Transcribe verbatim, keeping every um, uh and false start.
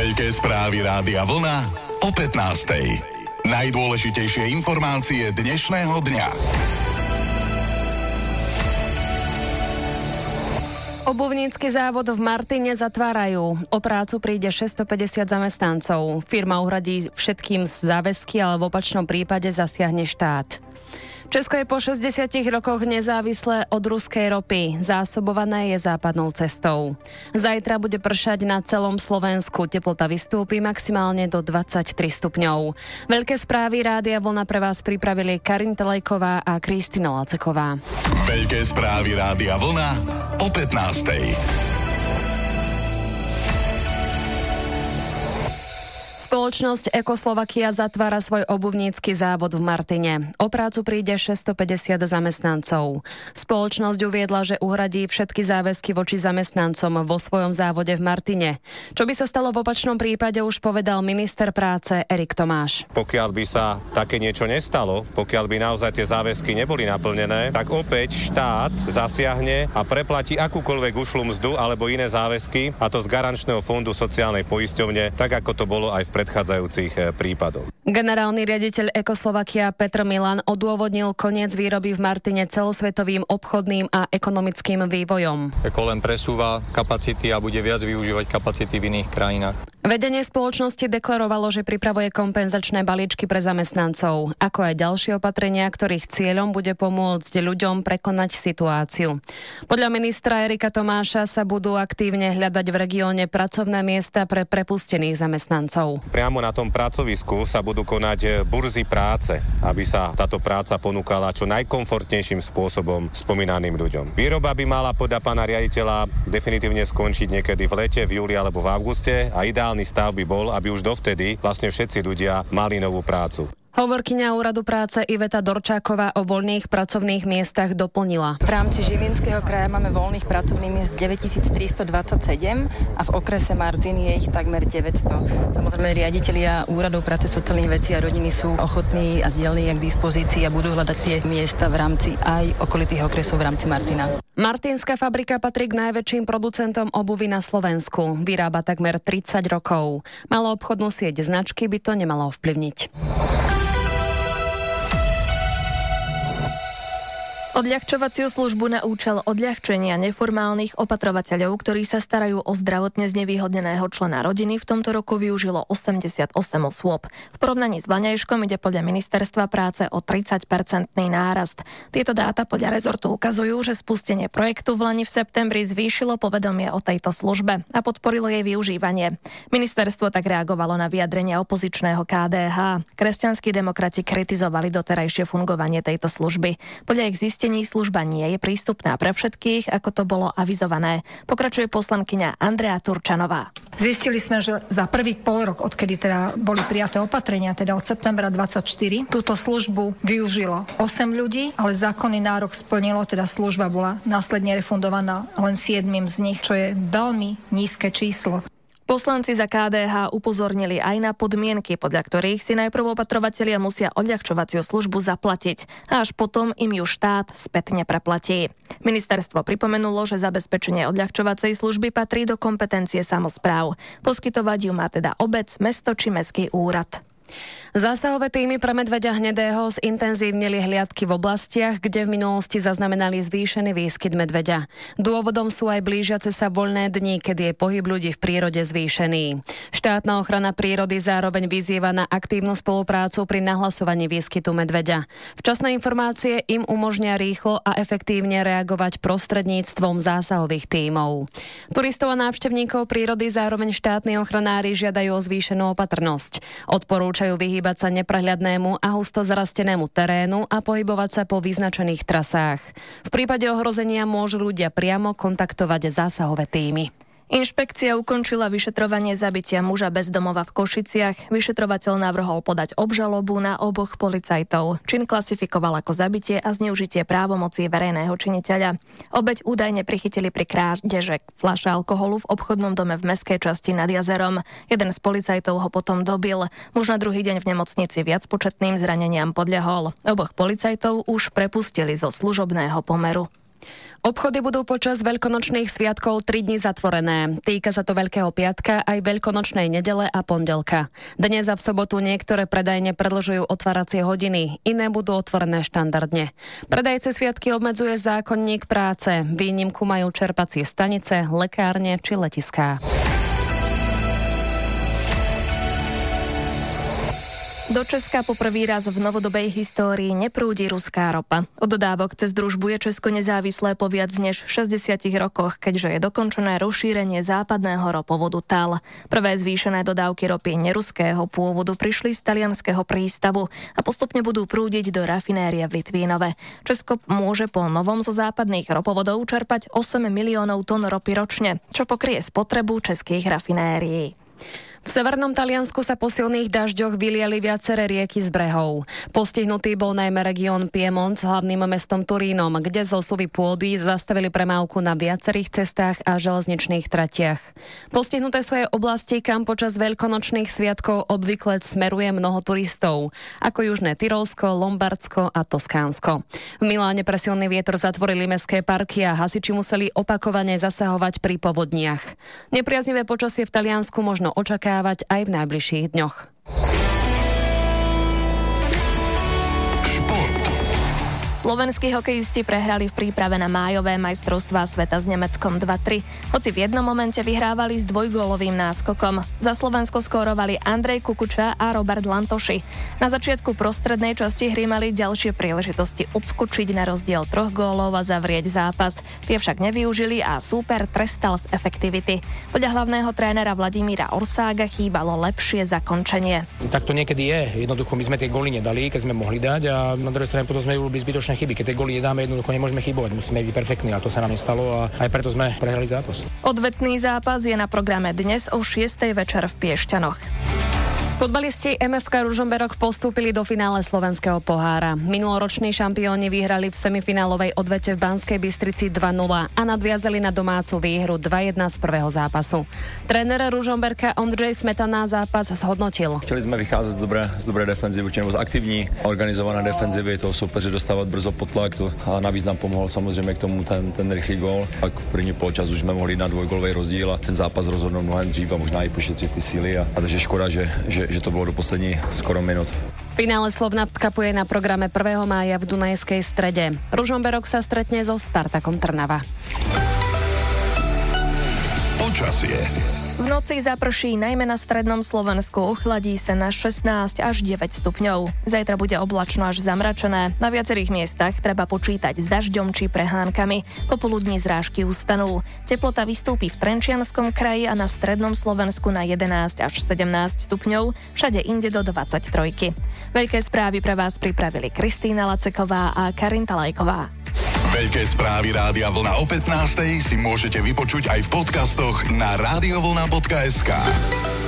Veľké správy Rádia Vlna o pätnástej. Najdôležitejšie informácie dnešného dňa. Obuvnícky závod v Martine zatvárajú. O prácu príde šesťstopäťdesiat zamestnancov. Firma uhradí všetkým záväzky, ale v opačnom prípade zasiahne štát. Česko je po šesťdesiatich rokoch nezávislé od ruskej ropy. Zásobované je západnou cestou. Zajtra bude pršať na celom Slovensku. Teplota vystúpi maximálne do dvadsaťtri stupňov. Veľké správy Rádia Vlna pre vás pripravili Karin Telejková a Kristina Laceková. Veľké správy Rádia Vlna o pätnástej. Spoločnosť Ekoslovakia zatvára svoj obuvnícky závod v Martine. O prácu príde šesťstopäťdesiat zamestnancov. Spoločnosť uviedla, že uhradí všetky záväzky voči zamestnancom vo svojom závode v Martine. Čo by sa stalo v opačnom prípade, už povedal minister práce Erik Tomáš. Pokiaľ by sa také niečo nestalo, pokiaľ by naozaj tie záväzky neboli naplnené, tak opäť štát zasiahne a preplatí akúkoľvek ušlú mzdu alebo iné záväzky, a to z garančného fondu sociálnej poisťovne, tak ako to bolo aj v predchádzajúcich prípadoch. Generálny riaditeľ Ekoslovakia Petr Milan odôvodnil koniec výroby v Martine celosvetovým obchodným a ekonomickým vývojom. Eko len presúva kapacity a bude viac využívať kapacity v iných krajinách. Vedenie spoločnosti deklarovalo, že pripravuje kompenzačné balíčky pre zamestnancov, ako aj ďalšie opatrenia, ktorých cieľom bude pomôcť ľuďom prekonať situáciu. Podľa ministra Erika Tomáša sa budú aktívne hľadať v regióne pracovné miesta pre prepustených zamestnancov. Priamo na tom pracovisku sa budú konať burzy práce, aby sa táto práca ponúkala čo najkomfortnejším spôsobom spomínaným ľuďom. Výroba by mala podľa pána riaditeľa definitívne skončiť niekedy v lete, v júli alebo v auguste a ideálny stav by bol, aby už dovtedy vlastne všetci ľudia mali novú prácu. Hovorkyňa Úradu práce Iveta Dorčáková o voľných pracovných miestach doplnila. V rámci Žilinského kraja máme voľných pracovných miest deväťtisíctristodvadsaťsedem a v okrese Martin je ich takmer deväťsto. Samozrejme, riaditelia Úradov práce, sociálnych vecí a rodiny sú ochotní a zdieľní k dispozícii a budú hľadať tie miesta v rámci aj okolitých okresov v rámci Martina. Martinská fabrika patrí k najväčším producentom obuvy na Slovensku. Vyrába takmer tridsať rokov. Maloobchodnú sieť značky by to nemalo ovplyvniť. Odľahčovaciu službu na účel odľahčenia neformálnych opatrovateľov, ktorí sa starajú o zdravotne znevýhodneného člena rodiny, v tomto roku využilo osemdesiatosem osôb. V porovnaní s vlaňajškom ide podľa ministerstva práce o tridsaťpercentný nárast. Tieto dáta podľa rezortu ukazujú, že spustenie projektu v lani v septembri zvýšilo povedomie o tejto službe a podporilo jej využívanie. Ministerstvo tak reagovalo na vyjadrenia opozičného ká dé há. Kresťanskí demokrati kritizovali doterajšie fungovanie tejto služby. Podľa ich zistení služba nie je prístupná pre všetkých, ako to bolo avizované. Pokračuje poslankyňa Andrea Turčanová. Zistili sme, že za prvý pol rok, odkedy teda boli prijaté opatrenia, teda od septembra dvadsaťštyri, túto službu využilo osem ľudí, ale zákonný nárok splnilo, teda služba bola následne refundovaná len siedmim z nich, čo je veľmi nízke číslo. Poslanci za ká dé há upozornili aj na podmienky, podľa ktorých si najprv opatrovatelia musia odľahčovaciu službu zaplatiť a až potom im ju štát spätne preplatí. Ministerstvo pripomenulo, že zabezpečenie odľahčovacej služby patrí do kompetencie samospráv. Poskytovať ju má teda obec, mesto či mestský úrad. Zásahové týmy pre medveďa hnedého zintenzívnili hliadky v oblastiach, kde v minulosti zaznamenali zvýšený výskyt medveďa. Dôvodom sú aj blížiace sa voľné dni, kedy je pohyb ľudí v prírode zvýšený. Štátna ochrana prírody zároveň vyzýva na aktívnu spoluprácu pri nahlasovaní výskytu medveďa. Včasné informácie im umožnia rýchlo a efektívne reagovať prostredníctvom zásahových tímov. Turistov a návštevníkov prírody zároveň štátni ochranári žiadajú o zvýšenú opatrnosť. Odporúčajú vyhýbať sa neprehľadnému a husto zarastenému terénu a pohybovať sa po vyznačených trasách. V prípade ohrozenia môžu ľudia priamo kontaktovať zásahové tímy. Inšpekcia ukončila vyšetrovanie zabitia muža bez domova v Košiciach. Vyšetrovateľ navrhol podať obžalobu na oboch policajtov. Čin klasifikoval ako zabitie a zneužitie právomocí verejného činiteľa. Obeť údajne prichytili pri krádeže fľaše alkoholu v obchodnom dome v mestskej časti nad jazerom. Jeden z policajtov ho potom dobil. Muž na druhý deň v nemocnici viacpočetným zraneniam podľahol. Oboch policajtov už prepustili zo služobného pomeru. Obchody budú počas veľkonočných sviatkov tri dni zatvorené. Týka sa to Veľkého piatka aj veľkonočnej nedele a pondelka. Dnes a v sobotu niektoré predajne predĺžujú otváracie hodiny, iné budú otvorené štandardne. Predajce sviatky obmedzuje zákonník práce. Výnimku majú čerpacie stanice, lekárne či letiská. Do Česka po prvý raz v novodobej histórii neprúdi ruská ropa. Od dodávok cez družbu je Česko nezávislé po viac než šesťdesiatich rokoch, keďže je dokončené rozšírenie západného ropovodu TAL. Prvé zvýšené dodávky ropy neruského pôvodu prišli z talianskeho prístavu a postupne budú prúdiť do rafinérie v Litvínove. Česko môže po novom zo západných ropovodov čerpať osem miliónov tón ropy ročne, čo pokrie spotrebu českých rafinérií. V severnom Taliansku sa po silných dažďoch vyliali viaceré rieky z brehov. Postihnutý bol najmä región Piemont s hlavným mestom Turínom, kde zosuvy pôdy zastavili premávku na viacerých cestách a železničných tratiach. Postihnuté sú aj oblasti, kam počas veľkonočných sviatkov obvykle smeruje mnoho turistov, ako Južné Tyrolsko, Lombardsko a Toskánsko. V Miláne pre silný vietor zatvorili mestské parky a hasiči museli opakovane zasahovať pri povodniach. Nepriaznivé počasie v Taliansku možno očakávať aj v najbližších dňoch. Slovenskí hokejisti prehrali v príprave na májové majstrovstvá sveta s Nemeckom dva tri. Hoci v jednom momente vyhrávali s dvojgólovým náskokom. Za Slovensko skórovali Andrej Kukuča a Robert Lantoši. Na začiatku prostrednej časti hry mali ďalšie príležitosti odskočiť na rozdiel troch gólov a zavrieť zápas. Tie však nevyužili a súper trestal z efektivity. Podľa hlavného trénera Vladimíra Orsága chýbalo lepšie zakončenie. Tak to niekedy je. Jednoducho my sme tie góly nedali, keď sme mohli dať, a na druhej strane potom sme urobili zbytočné chyby. Keď tie góly nedáme, jednoducho nemôžeme chybovať. Musíme byť perfektní, a to sa nám nestalo a aj preto sme prehrali zápas. Odvetný zápas je na programe dnes o šiestej večer v Piešťanoch. Futbalisti em ef ká Ružomberok postúpili do finále slovenského pohára. Minuloroční šampióni vyhrali v semifinálovej odvete v Banskej Bystrici dva nula a nadviazali na domácu výhru dva jedna z prvého zápasu. Tréner Ružomberka Ondřej Smetana zápas zhodnotil. Chtěli jsme vycházet z dobré, z dobré defenzivy, nebo z aktivní, organizované defenzivy, toho soupeře dostávat brzo pod tlak, to, a navíc nám pomohl samozřejmě k tomu ten, ten rychlý gól. Pak první poločas už jsme mohli na dvojgólový rozdíl a ten zápas rozhodnul mnohem dřív a možná i pošetřit ty síly, a, a takže škoda, že, že že to bolo do poslední skoro minút. Finále Slovnaft Cupu je na programe prvého mája v Dunajskej Strede. Ružomberok sa stretne so Spartakom Trnava. Počasie. V noci zaprší najmä na strednom Slovensku, ochladí sa na šestnásť až deväť stupňov. Zajtra bude oblačno až zamračené. Na viacerých miestach treba počítať s dažďom či prehánkami. Popoludní zrážky ustanú. Teplota vystúpi v Trenčianskom kraji a na strednom Slovensku na jedenásť až sedemnásť stupňov, všade inde do dvadsaťtrojky. Veľké správy pre vás pripravili Kristýna Laceková a Karin Talajková. Veľké správy Rádia Vlna o pätnástej si môžete vypočuť aj v podcastoch na radiovlna bodka es ká.